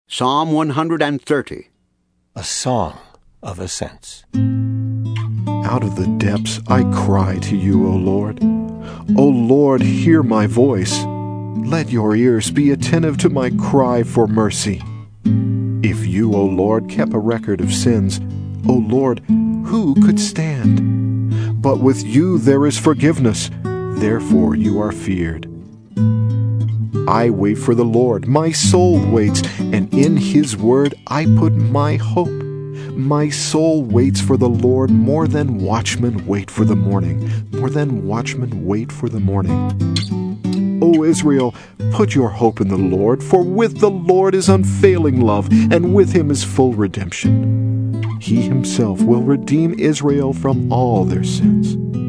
Psalm 130. A Song of Ascents. Out of the depths I cry to you, O Lord. O Lord, hear my voice. Let your ears be attentive to my cry for mercy. If you, O Lord, kept a record of sins, O Lord, who could stand? But with you there is forgiveness, therefore you are feared. I wait for the Lord, my soul waits, and in his word I put my hope. My soul waits for the Lord more than watchmen wait for the morning, more than watchmen wait for the morning. O Israel, put your hope in the Lord, for with the Lord is unfailing love, and with him is full redemption. He himself will redeem Israel from all their sins.